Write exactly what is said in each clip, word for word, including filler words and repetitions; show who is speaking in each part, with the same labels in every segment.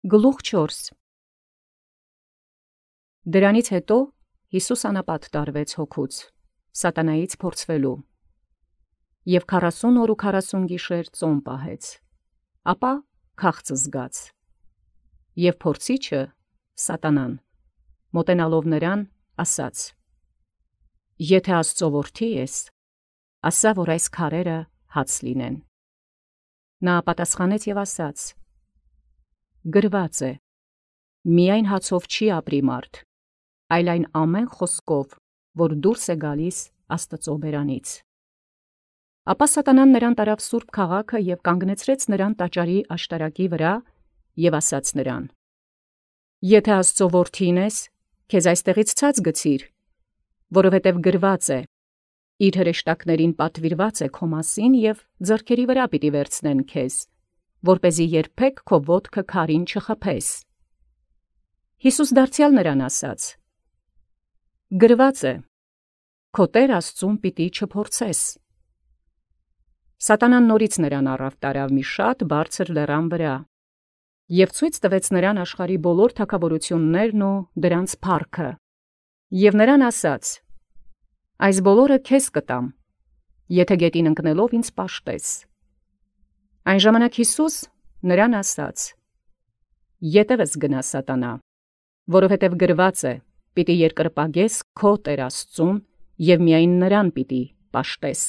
Speaker 1: Գլուխ չորս Դրանից հետո Յիսուս անապատ տարվեց հոգուց, սատանայից փորձվելու, և քառասուն օր ու քառասուն գիշեր ծոմ պահեց, ապա քաղց զգաց, և փորձիչը, սատանան, մոտենալով նրան, ասաց. Եթե Աստծո որդի ես, ասա, որ այս քարերը հաց լինեն։ Նա պատասխանեց և ասաց. Գրված է. միայն հացով չի ապրի մարդ, այլ այն ամեն խոսքով, որ դուրս է գալիս Աստծո բերանից։ Ապա սատանան նրան տարավ սուրբ քաղաքը և կանգնեցրեց նրան տաճարի աշտարակի վրա և ասաց նրան. Եթե Աստծո որդին ես, քեզ այստեղից ցած գցիր, որովհետև գրված է. իր հրեշտակներին պատվիրված է քո մասին և ձեռքերի վրա պիտի վերցնեն քեզ, որպեսզի երբեք քո ոտքը քարին չխփես։ Յիսուս դարձյալ նրան ասաց. Գրված է. քո Տեր Աստծուն պիտի չփորձես։ Սատանան նորից նրան առավ տարավ մի շատ բարձր լեռան վրա, և ցույց տվեց նրան աշխարհի բոլոր թագավորություններն ու դրանց փառքը, և նրան ասաց. Այս բոլորը քեզ կտամ, եթե գետին ընկնելով ինձ պաշտես։ Այն ժամանակ Յիսուս նրան ասաց. Ետևս գնա սատանա, որովհետև գրված է. պիտի երկրպագես քո Տեր Աստծուն և միայն նրան պիտի պաշտես։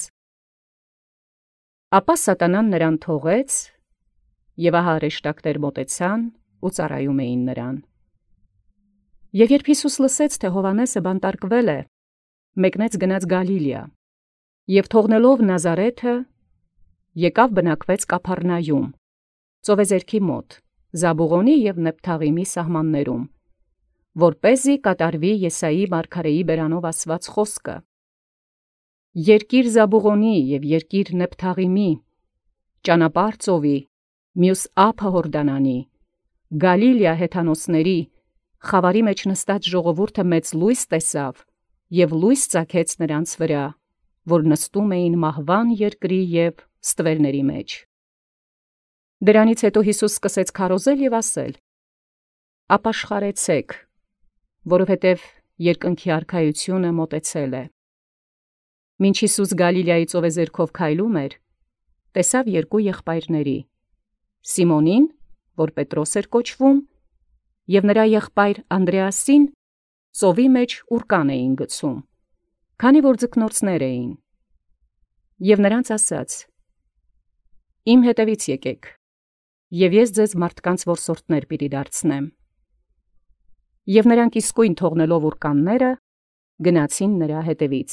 Speaker 1: Ապա սատանան նրան թողեց, և ահա հրեշտակներ մոտեցան ու ծառայում էին նրան։ Եվ երբ Յիսուս լսեց, թե Հովհաննեսը բանտարկվել է, մեկնեց գնաց Գալիլեա, և թողնելով Նազարեթը, եկավ բնակվեց Կափառնայում, ծովեզերքի մոտ, Զաբուղոնի և Նեփթաղիմի սահմաններում, որպեսզի կատարվի Եսայի մարգարեի բերանով ասված խոսքը. Երկիր Զաբուղոնի և երկիր Նեփթաղիմի, ճանապարհ ծովի, մյուս ափը Հորդանանի, Գալիլեա հեթանոսների, խավարի մեջ նստած ժողովուրդը մեծ լույս տեսավ և լույս ծագեց նրանց վրա, որ նստում էին մահվան երկրի և ստվերների մեջ։ Դրանից հետո Յիսուս սկսեց քարոզել և ասել. Ապաշխարեցեք, որովհետև երկնքի արքայությունը մոտեցել է։ Մինչ Յիսուս Գալիլեայի ծովեզերքով քայլում էր, տեսավ երկու եղբայրների. Սիմոնին, որ Պետրոս էր կոչվում, և նրա եղբայր Անդրեասին, ծովի մեջ ուռկան էին գցում, քանի որ ձկնորսներ էին, և նրանց ասաց. Իմ հետևից եկեք, և ես ձեզ մարդկանց որսորդներ պիտի դարձնեմ։ Եվ նրանք իսկույն թողնելով ուռկանները, գնացին նրա հետևից։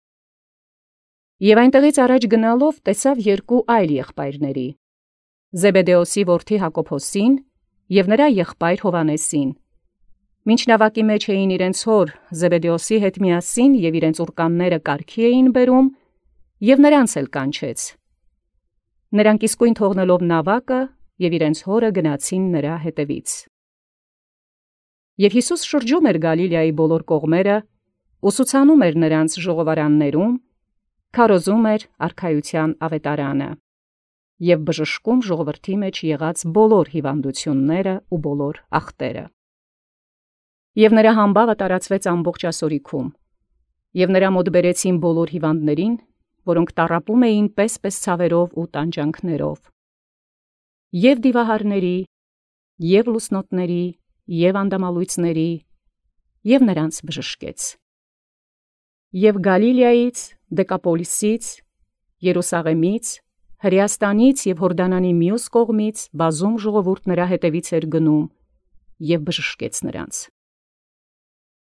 Speaker 1: Եվ այնտեղից առաջ գնալով տեսավ երկու այլ եղբայրների. Զեբեդեոսի որդի Հակոբոսին և նրա եղբայր Հովհաննեսին, մինչ նավակի մեջ էին իրենց հոր Զեբեդեոսի հետ միասին և իրենց ուռկանները կարգի էին բերում, և նրանց էլ կանչեց։ Նրանք իսկույն թողնելով նավակը և իրենց հորը գնացին նրա հետևից։ Եվ Յիսուս շրջում էր Գալիլեայի բոլոր կողմերը, ուսուցանում էր նրանց ժողովարաններում, քարոզում էր արքայության ավետարանը և բժշկում ժողովրդի մեջ եղած բոլոր հիվանդությունները ու բոլոր ախտերը։ Եվ նրա համբավը տարածվեց ամբողջ Ասորիքում, և նրա մոտ բերեցին բոլոր հիվանդներին, որոնք տառապում էին պես-պես ցավերով ու տանջանքներով, և դիվահարների, և լուսնոտների, և անդամալույծների, և նրանց բժշկեց։ Եվ Գալիլեայից, Դեկապոլիսից, Երուսաղեմից, Հրեաստանից և Հորդանանի մյուս կողմից բազում ժողովուրդ նրա հետևից էր գնում և բժշկեց նրանց։